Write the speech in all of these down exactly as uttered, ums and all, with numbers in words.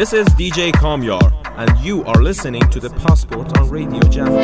This is D J Kamyar and you are listening to The Passport on Radio Java.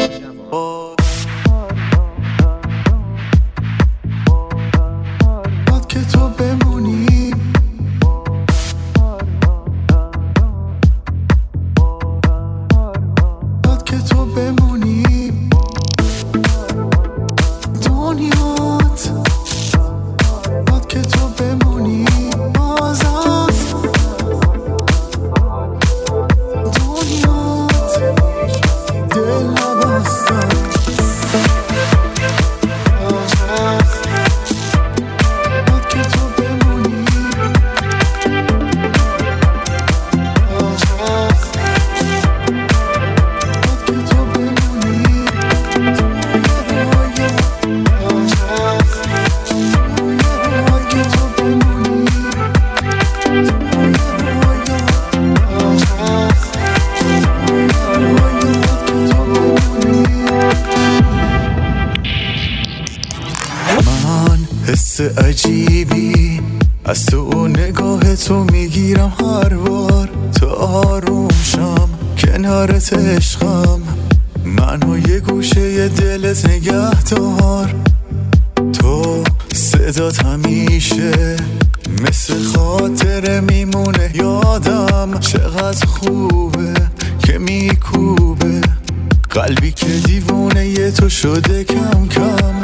عجیبی از تو نگاه تو میگیرم هر بار تا آروم شم کنارت عشقم منو یه گوشه دلت نگه دار تو صدات همیشه مثل خاطره میمونه یادم چقدر خوبه که میکوبه قلبی که دیوونه یه تو شده کم کم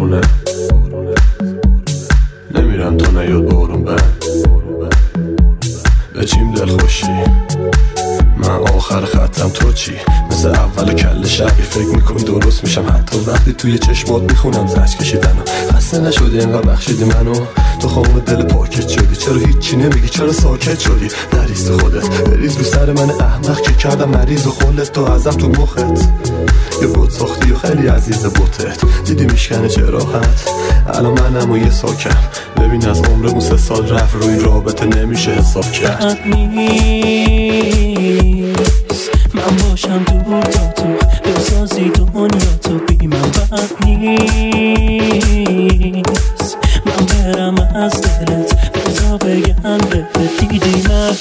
بارونه نمیرم تا نیاد بارون بند بچیم دل خوشی من آخر خطم تو چی مثل اول کل شبی فکر میکنی درست میشم حتی وقتی توی چشمات میخونم زج کشیدن خسته نشدی اینقدر بخشیدی منو تو خامه دل پاکت شدی چرا هیچی نمیگی چرا ساکت شدی نریز خودت بریز رو سر من احمق که کردم مریض و خلت تو ازم تو مخت یه بود ساختی و خیلی عزیز بوتت دیدی میشکنه چه راحت الان منم و یه ساکم ببین از عمرمون سه سال رفت رو این رابطه نمیشه حساب کرد من باشم دور تا تو بسازی دنیا تو بی من بد نیست من برم از دلت بزا بگم به دیدی من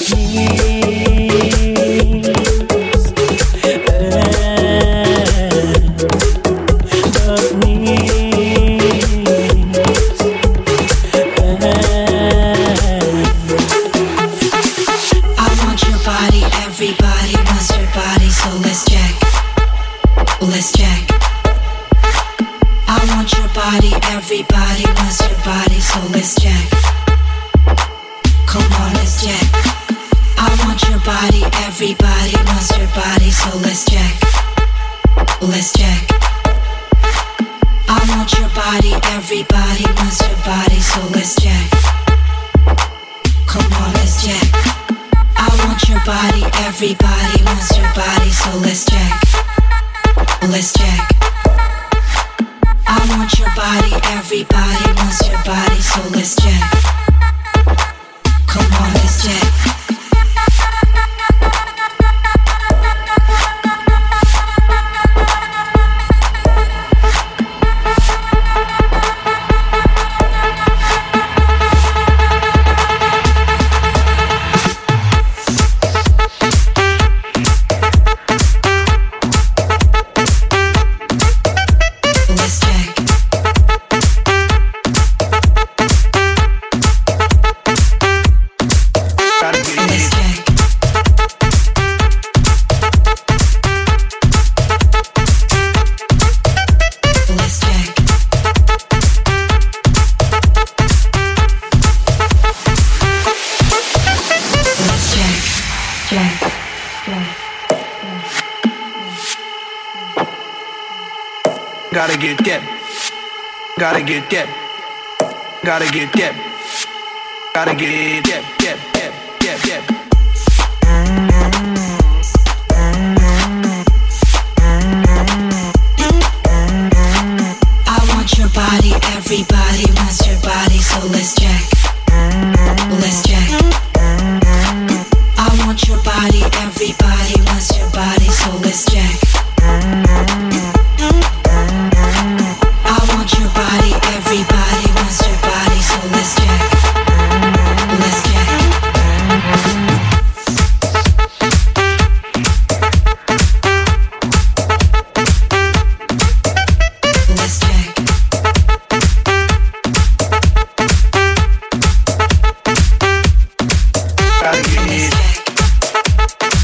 Everybody wants your body, so let's check. Come on, let's check. I want your body, everybody wants your body, so let's check. Let's check. I want your body, everybody wants your body, so let's check. Come on, let's check. I want your body, everybody wants your body, so let's check. Let's check. I want your body, everybody wants your body, so let's check. Come on, let's check. Gotta get that, gotta get that, gotta get that, gotta get that, that, that, that, that. I want your body, everybody wants your body, so let's check. Let's check. I want your body, everybody wants your body, so let's check. Everybody wants your body, so let's check. Let's check. Let's check. Gotta get it.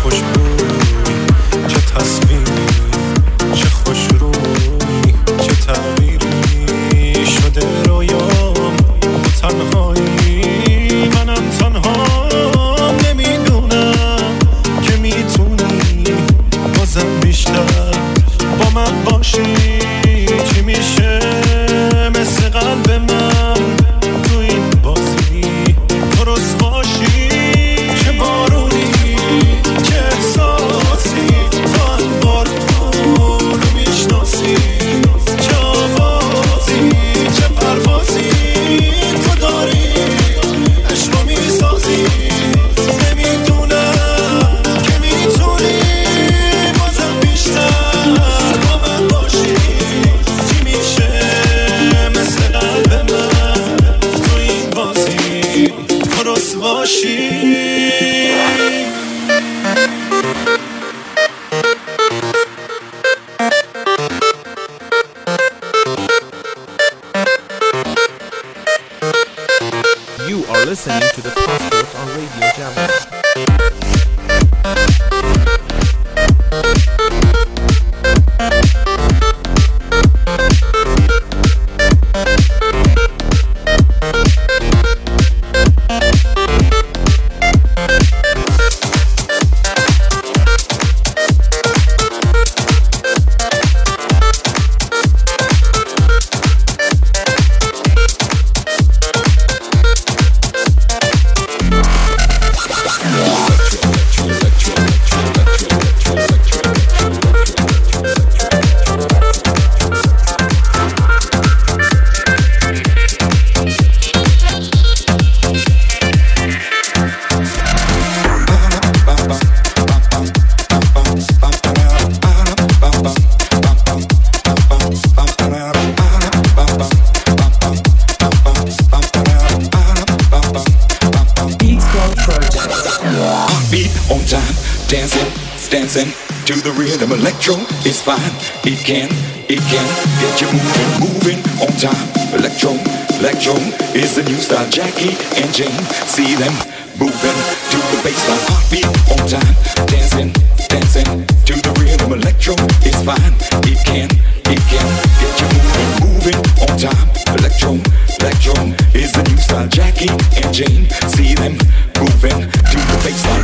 خوشبوی، چه تصویری، چه خوشرویی، چه تغییری شده رویام تو تنهایی، منم تنهام نمیدونم که میتونی بازم بیشتر با من باشی. چی میشه مثل قلب من تو این بازی تو رسواشی، چه بارونی چه احساسی تو انبار رو میشناسی، چه آوازی چه پروازی تو داری عشق رو میسازی. نمیدونم که میتونی بازم بیشتر با من باشی. چی میشه مثل قلب من تو این بازی تو رسواشی. You are listening to the Passport on Radio Jam. Dancing to the rhythm, electro is fine. It can, it can get you moving, moving on time. Electro, electro is the new style. Jackie and Jane, see them moving to the bassline. Heartbeat on time. Dancing, dancing to the rhythm, electro is fine. It can, it can get you moving, moving on time. Electro, electro is the new style. Jackie and Jane, see them moving to the bassline.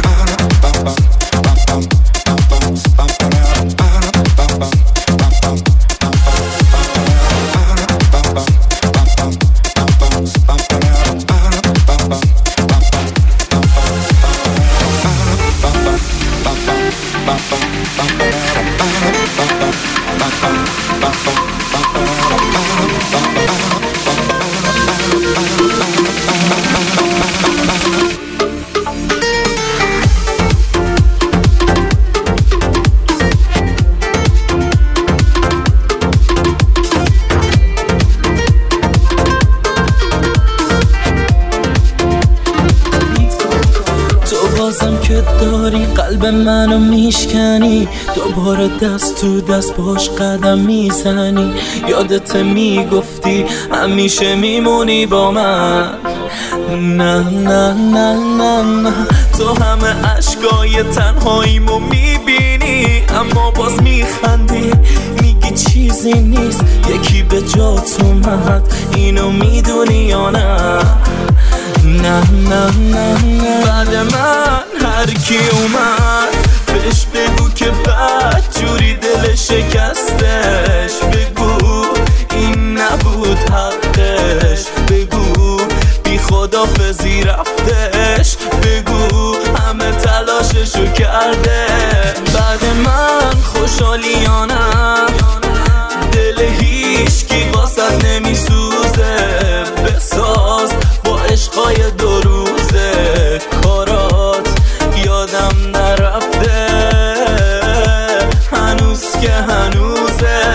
که داری قلب منو میشکنی، دوباره دست تو دست باش قدم میزنی. یادت میگفتی همیشه میمونی با من. نه نه نه نه نه تو همه عشقای تنهاییمو میبینی، اما باز میخندی میگی چیزی نیست. یکی به جات اومد اینو میدونی یا نه؟ نه نه نه نه بعد من هر کی اومد بهش بگو که بد جوری دل شکستش. بگو این نبود حقش، بگو بی خدافظی رفتش، بگو همه تلاششو کرده. بعد من خوشحالیانم دل هیچکی واسد نمیسوزه. بساز با عشقای دو روزه کارات یادم نرفته هنوز که هنوزه.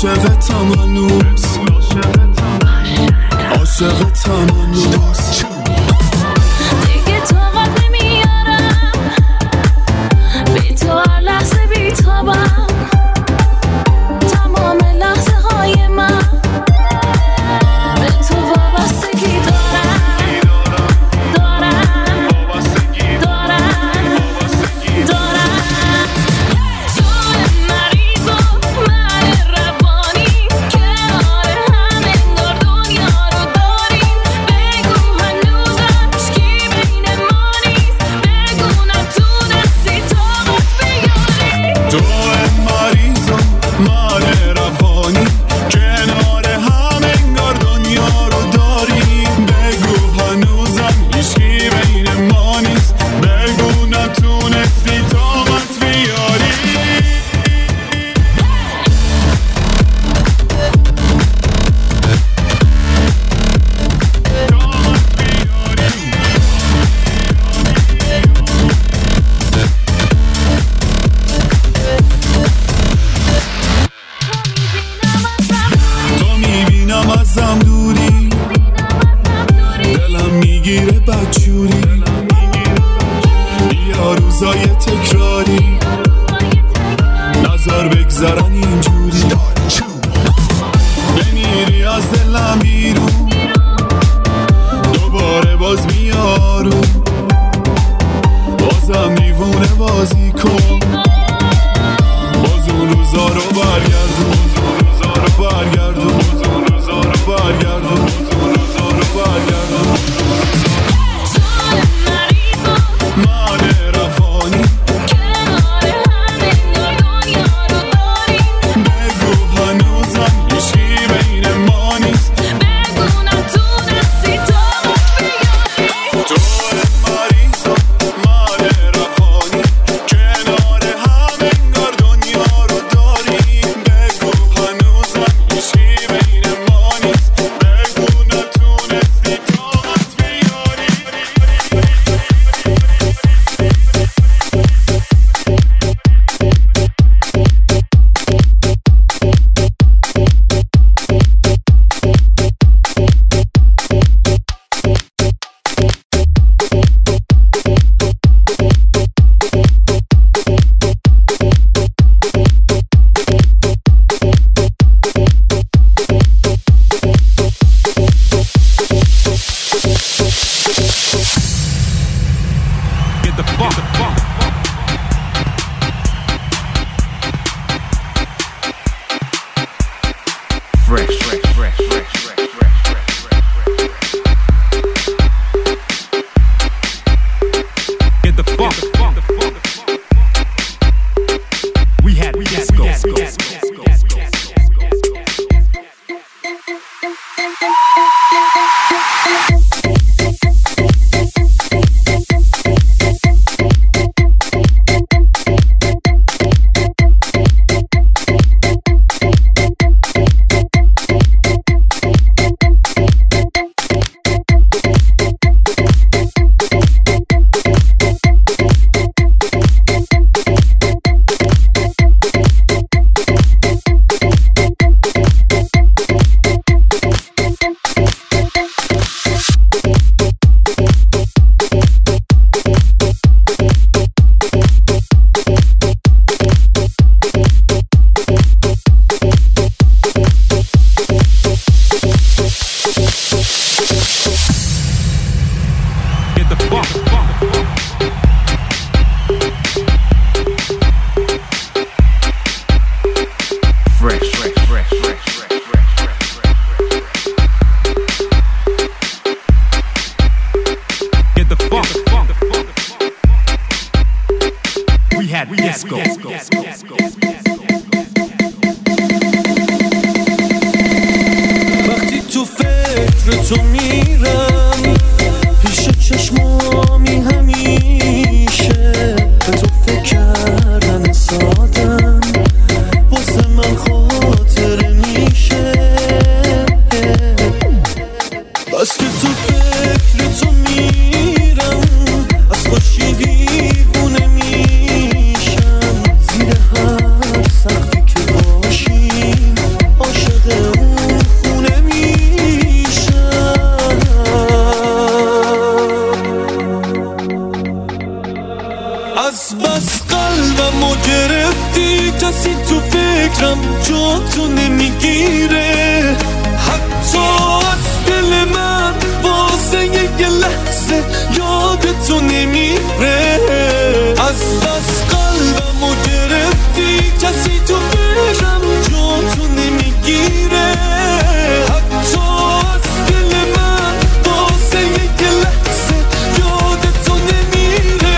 عاشقتم هنوز عاشقتم هنوز دیگه طاقت نمیارم بی تو هر لحظه بیتابم تمام لحظه های من به تو وابستگی دارم دارم دارم دارم تو مریض و من روانی کنار هم انگار دنیا رو داریم بگو هنوزم هیچکی بین ما نیست بگو نتونستی طاقت بیاری تو مریض و من روانی کنار هم انگار دنیا رو داریم بگو هنوزم هیچکی بین ما نیست بگو نتونستی طاقت بیاری تو میبینم ازم دوری دلم میگیره بدجوری بیا روزای تکراری نظر بگذرن اینجوری بمیری از دلم بیرون دوباره باز میارو بازم دیوونه بازی کن باز اون روزا رو برگردون برگردون اون روزا رو برگردون اون روزا رو برگردون تو مریض و من رفانی کنار هم انگار دنیا رو داریم بگو هنوزم هیچکی بین ما نیست بگو نتونستی طاقت بیاری تو مریض و من رفانی کنار هم انگار دنیا رو داریم بگو هنوزم هیچکی بین ما نیست بگو نتونستی طاقت بیاری Get the funk. Fresh, fresh, fresh, fresh, fresh, fresh, fresh. Get the funk. We had disco. وقتی تو فکر تو میرم پیش چشمامی همیشه به تو فکر کردن سادم واسه من خاطر میشه بس که تو فکر تو میرم از خوشی دیوونه میشم زیر هر سختی که باشیم از بس قلبمو گرفتی کسی تو فکرم جا تو نمیگیره، حتی از دل من واسه یه لحظه یادتو نمیره. از بس قلبمو گرفتی کسی تو فکرم جا تو نمیگیره، حتی از دل من واسه یه لحظه یادتو نمیره.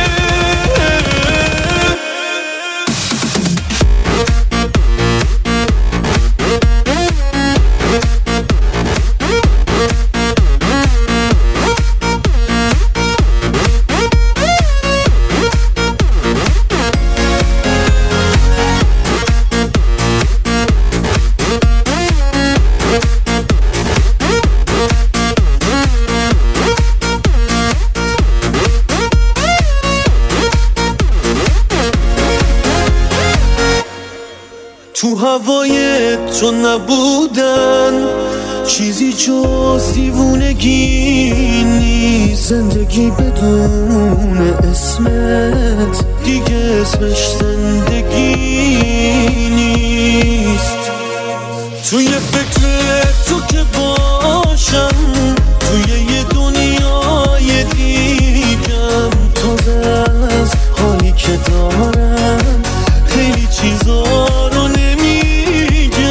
تو هوای تو نبودن چیزی جز دیوونگی نیست، زندگی بدون اسمت دیگه اسمش زندگی نیست. توی فکر تو که باشم توی یه دنیای دیگم، تازه از حالی که دارم خیلی چیزا رو نمیگم.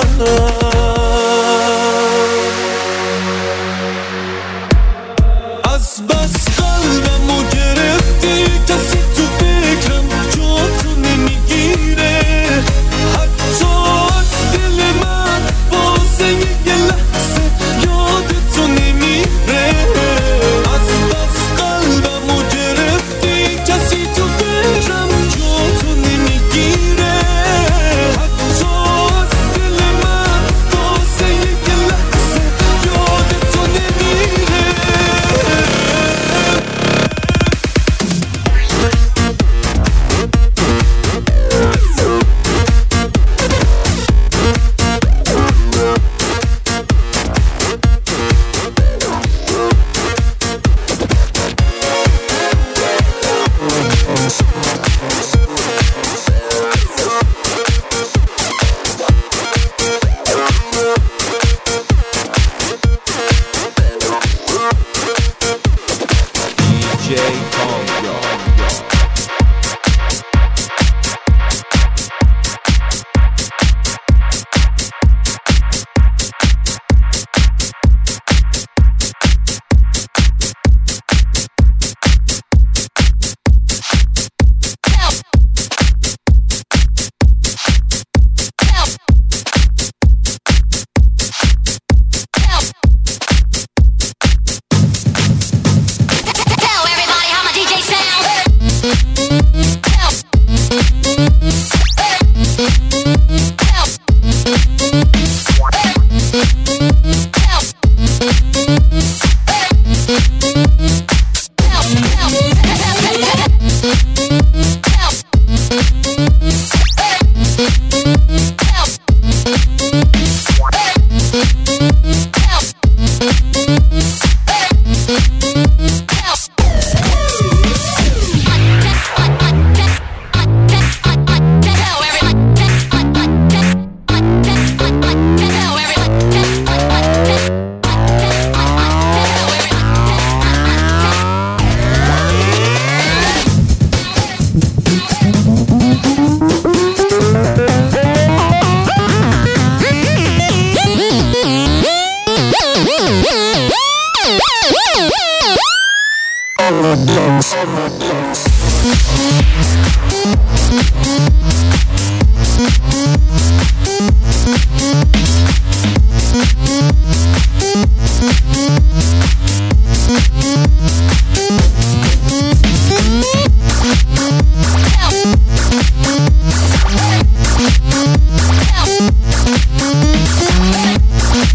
از بس قلبمو گرفتی کسی تو فکرم جا تو نمیگیره، حتی از دل من واسه یه لحظه یادتو نمیره. از بس قلبمو گرفتی کسی تو فکرم جا تو نمیگیره، حتی از دل من واسه یه لحظه یادتو نمیره. دی جی Tonga. Tell everybody how my D J sound.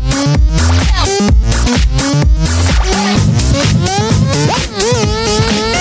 We'll be right back.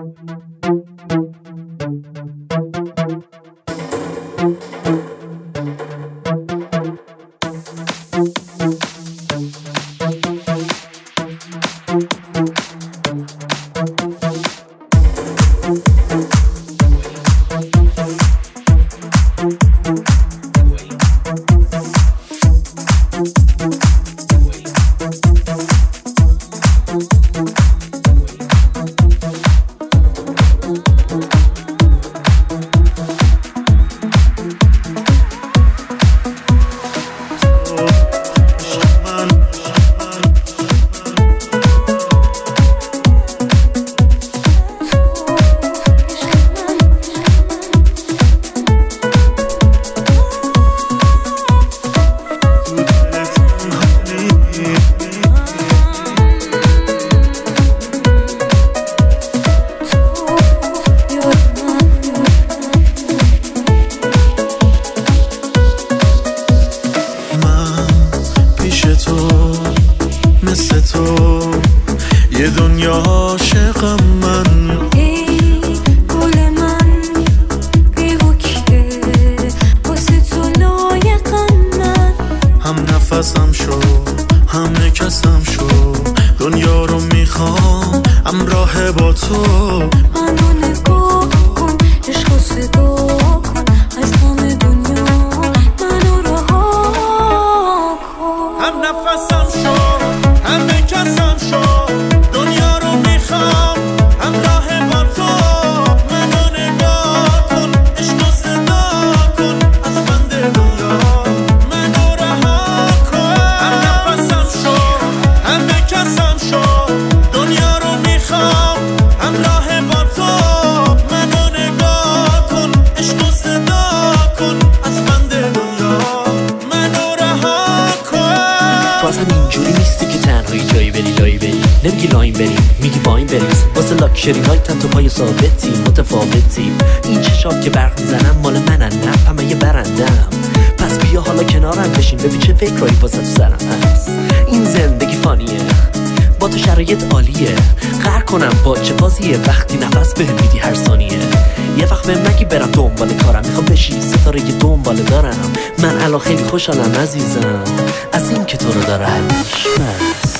شری نایتم تو پای ثابتی متفاوتی این چشات که برق میزنم مال منن نه همه یه برندم پس بیا حالا کنارم بشین ببین چه فکرایی واسه تو سرم هست این زندگی فانیه با تو شرایط عالیه قهر کنم با چه بازیه وقتی نفس بهم میدی هر ثانیه یه وقت به مگی برم دنبال کارم میخوام بشی ستاره یه دنبال دارم من الان خیلی خوشحالم عزیزم از این که تو رو دارم بس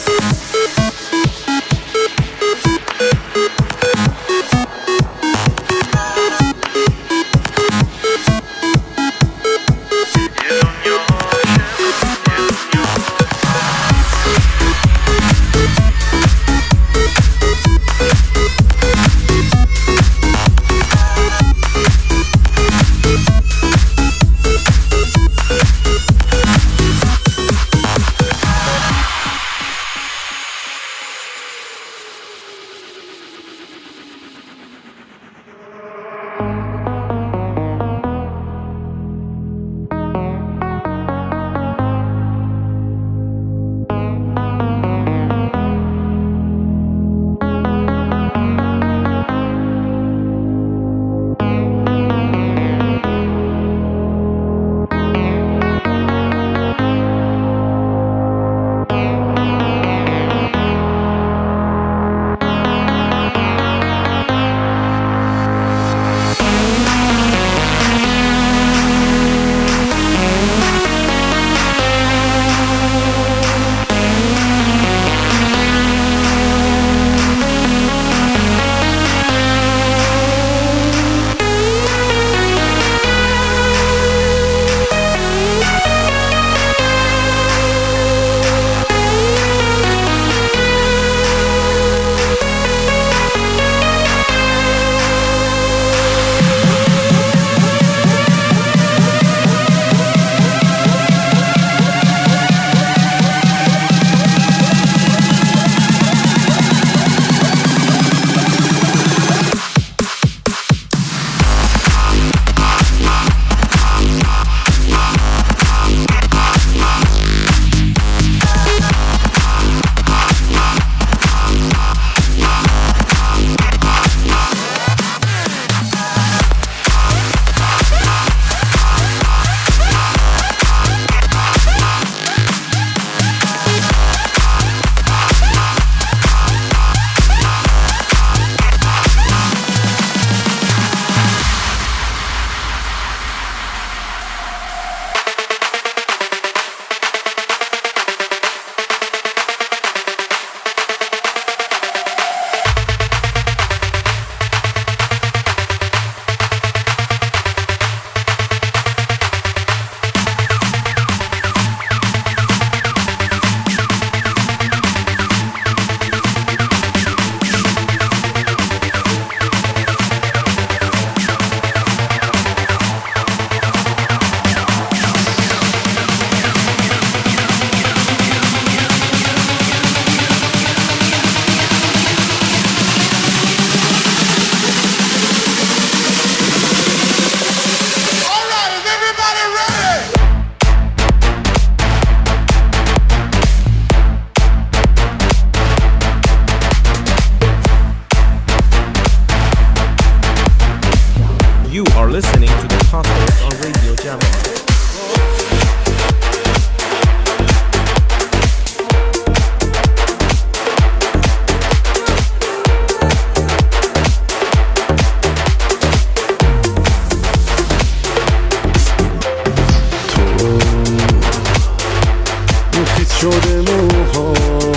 تیز شده موها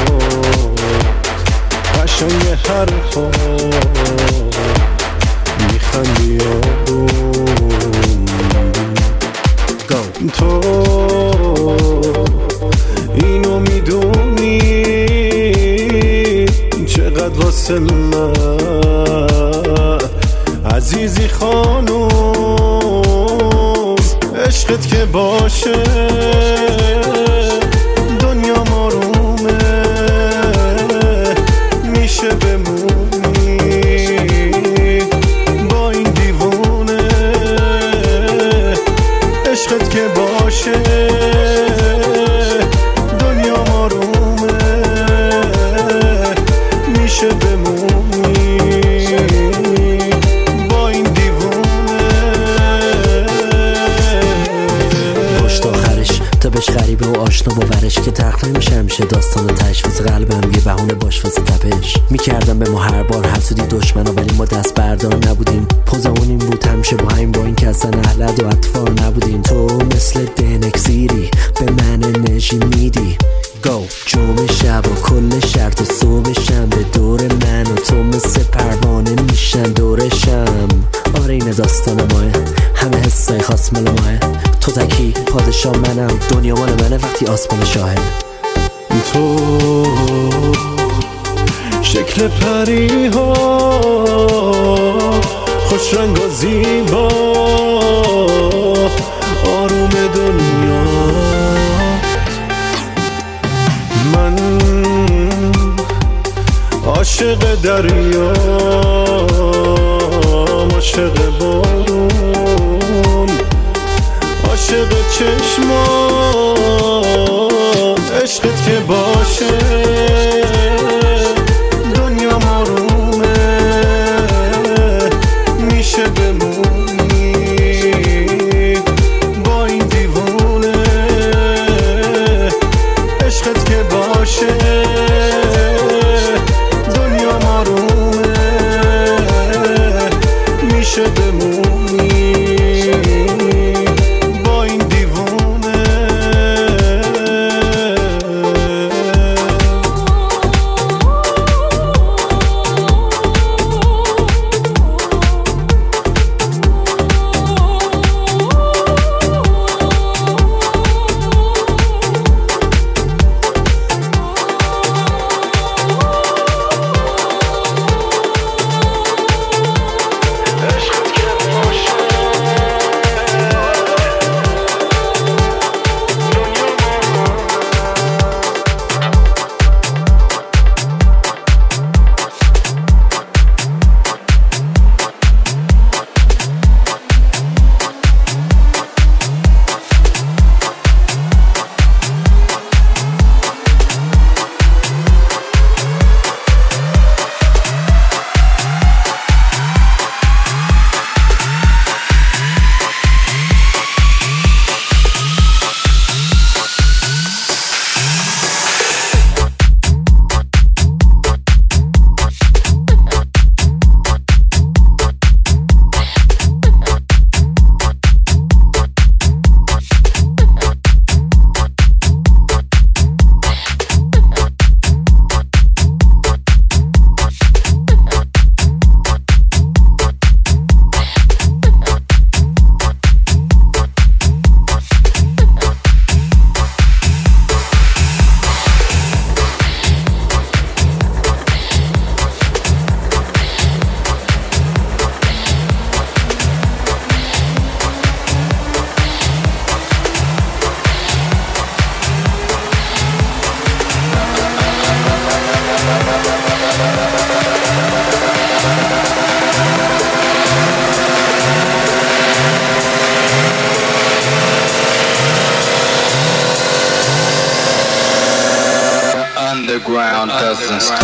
قشنگ حرفا میخندی آروم تو اینو میدونی چقدر واسه من عزیزی خانم عشقت که باشه دنیا مارومه میشه بمونی با این دیوونه عشقت که باشه دنیا مارومه میشه بمونی با این دیوونه پشت آخرش تا بهش غریبه و آشنا باورش که تخت نمیشه میشه داستان تشویز قلبم یه بهونه باش واسه تپش میکردم به ما هر بار حسودی دشمنا ولی ما دست بردار نبودیم پوزمون این بود همیشه با همین با این که اصلا اهلد و اطفار نبودیم تو مثل دنکسیری به من انرژی میدی گو جمعه شب و کل شرط و صبح شنبه دور من و تو مثل پروانه میشن دورشم آره این داستان ماه همه حسای خاص مال ماه تو تکی پادشاه منم دنیا مال منه وقتی آسمان شاهد تو شکل پری ها خوش رنگ و زیبا آروم دنیا من عاشق دریا عاشق بارون عاشق چشمان عشقت که باشه دنیا مارومه میشه بمونی با این دیوونه عشقت که باشه دنیا مارومه میشه بمونی با این دیوونه Underground doesn't stop.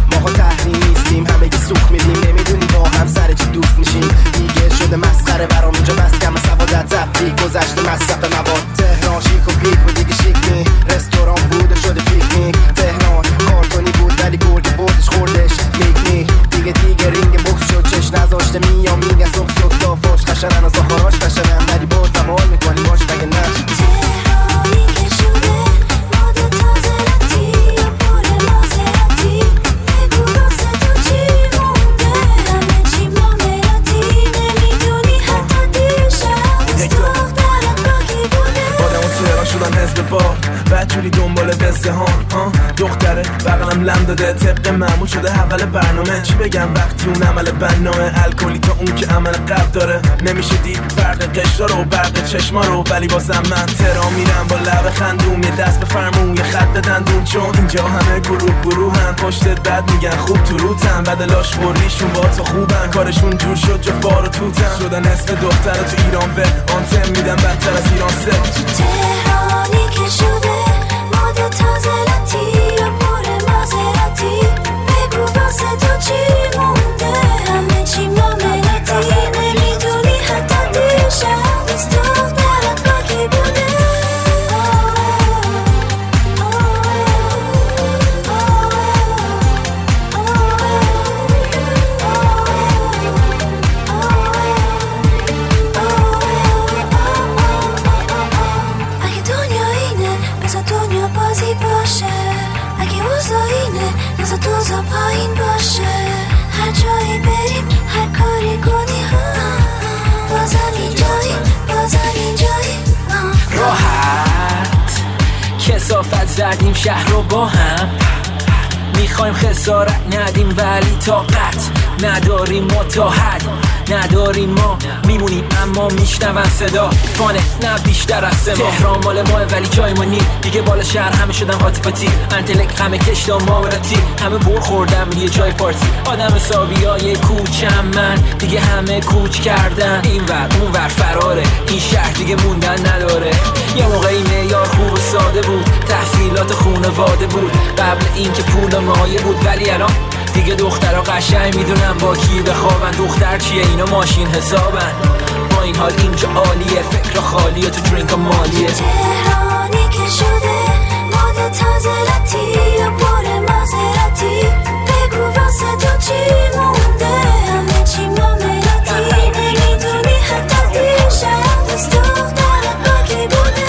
مسخره برام اینجا بس کم سوادت تفریح گذشته مصرف مواد. تهران شیک و پیک بود دیگه شیک نی، رستوران بود و شده پیکنیک. تهران کارتونی بود ولی گرگ بردش خوردش لیک نی. دیگه دیگه رینگ بوکس شد چش نذاشته میام میگن صبح صبح تا فاش خشنن از آخراش فشنن ولی باز زمان میکنی باش مگه نه. تهرانی که شده ماد تازه رتی یا پر مازراتی بگو واسه تو چی مونده همه چی معاملاتی نمیدونی حتی دیشب از دخترت باقی بوده. آدم و تهران شدن حزب با بدجوری دنبال وزدهان ها دختره بغلم لم داده طبق معمول شده حول برنامه. چی بگم وقتی اون عمل بنامه الکلی تا اون که عمل قلب داره. نمیشه دید فرق قشرا رو برق چشما رو ولی بازم من تهران میرم با لب خندوم یه دست به فرمون یه خط به دندون چون اینجا همه گروه گروهن پشتت بد میگن خوب تو روتن بدلاش خوریشون با تو خوبن کارشون جور شد جا فار و توتن شدن اسم دختر تو ایران و آنتم میدن بدتر از ایران سه. تهرانی که شده ماد تازه لطی یا پر مازراتی بگو واسه تو چی مونده همه چی معاملاتی نمیدونی حتی دیشب از دخترت باقی بوده. اگه دنیا اینه بذار دنیا بازی باشه اگه اوضاع اینه نذار دوزا پایین باشه هر جایی بریم هر کاری کنی ها بازم اینجایی بازم اینجایی راحت کثافت زدیم شهر رو با هم میخوایم خسارت ندیم ولی طاقت نداریم متحد نداریم ما میمونیم اما میشنون صدا فانه نه بیشتر از سما. تهران مال ماه ولی جای ما نی دیگه بالا شهر همه شدن قاطی پاتی انتلک همه کشتا ماوراتی همه بر خوردم یه جای پارتی آدم حسابی های کوچم من دیگه همه کوچ کردن این ور اون ور فراره این شهر دیگه موندن نداره. یه موقعی معیار خوب و ساده بود تحصیلات خونواده بود قبل این که پول مایه بود ولی الان دیگه دخترها قشنگ میدونن با کی بخوابن دختر چیه اینا ماشین حسابن با این حال اینجا عالیه فکر خالیه تو درینک مالیه. تهرانی که شده ماد تازه لطی یا پر مازراتی بگو واسه تو چی مونده همه چی معاملاتی نمیدونی حتی دیشب از دخترت باقی بوده.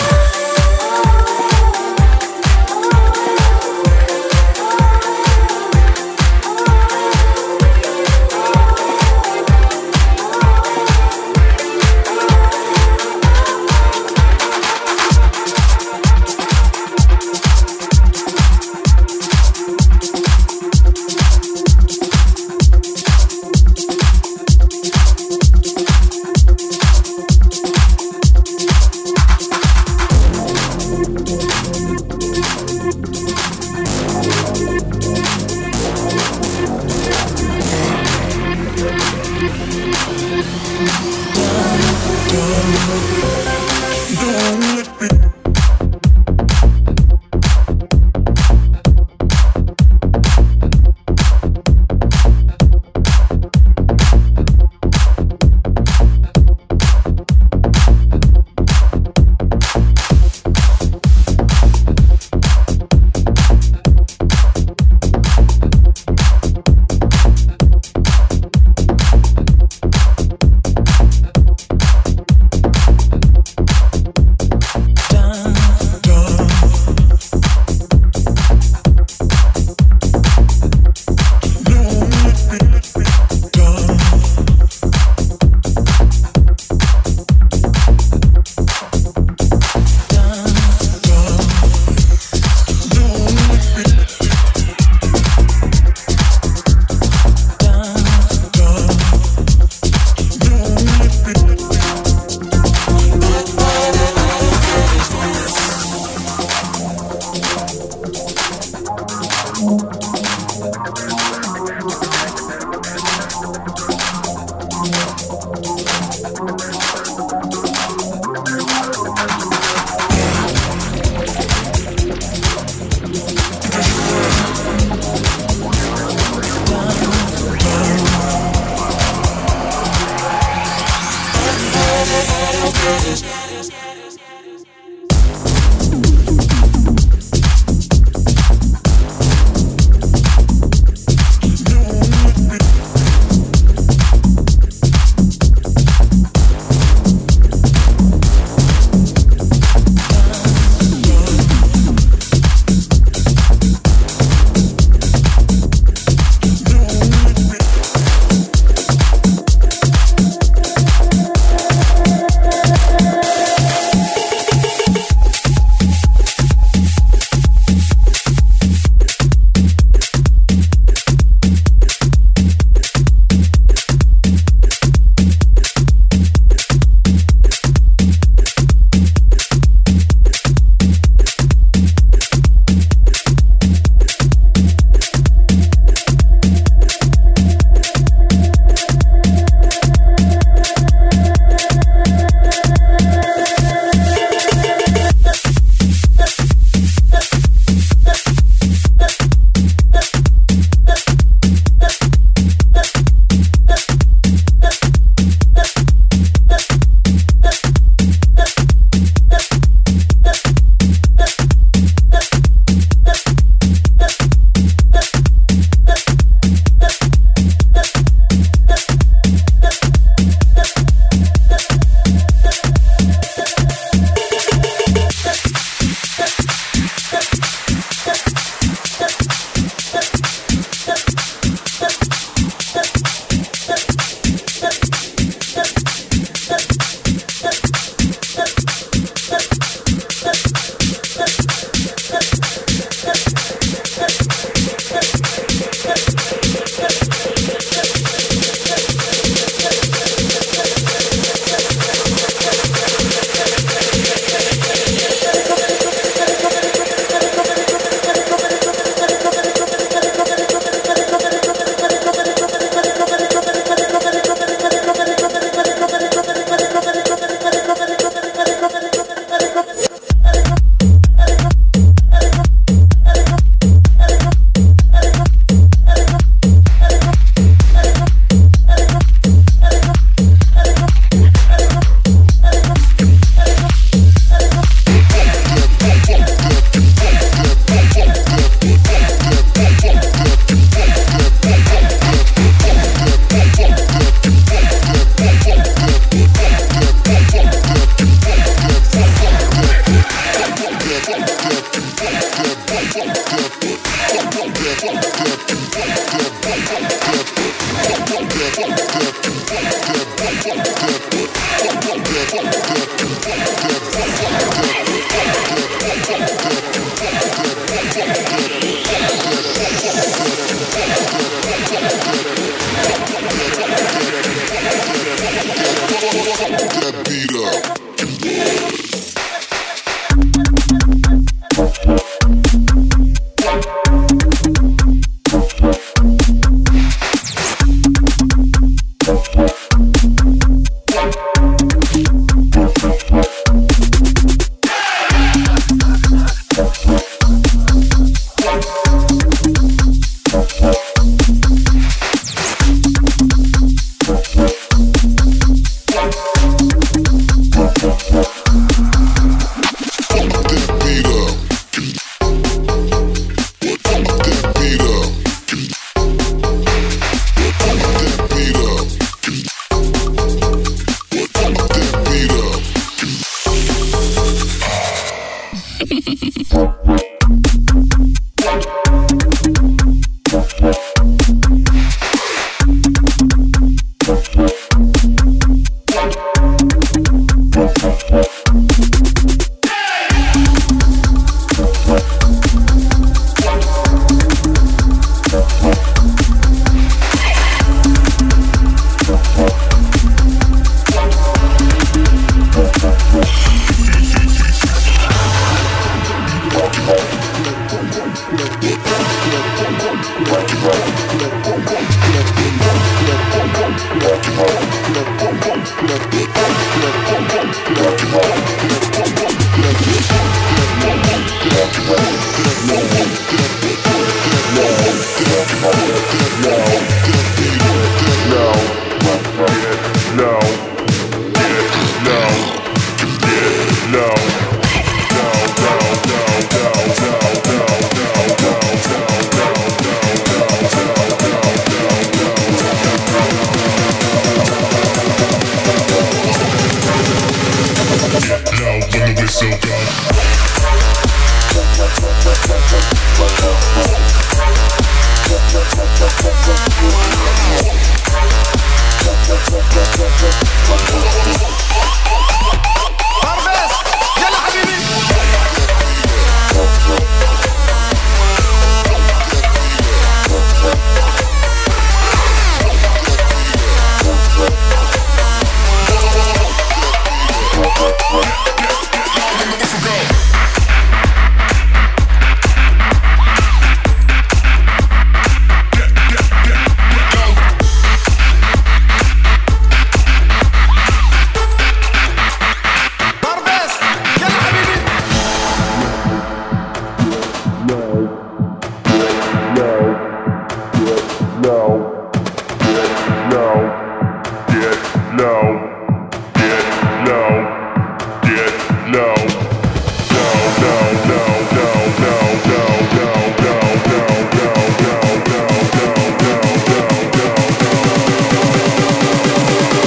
whistle go.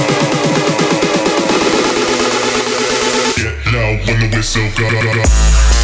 When the whistle go.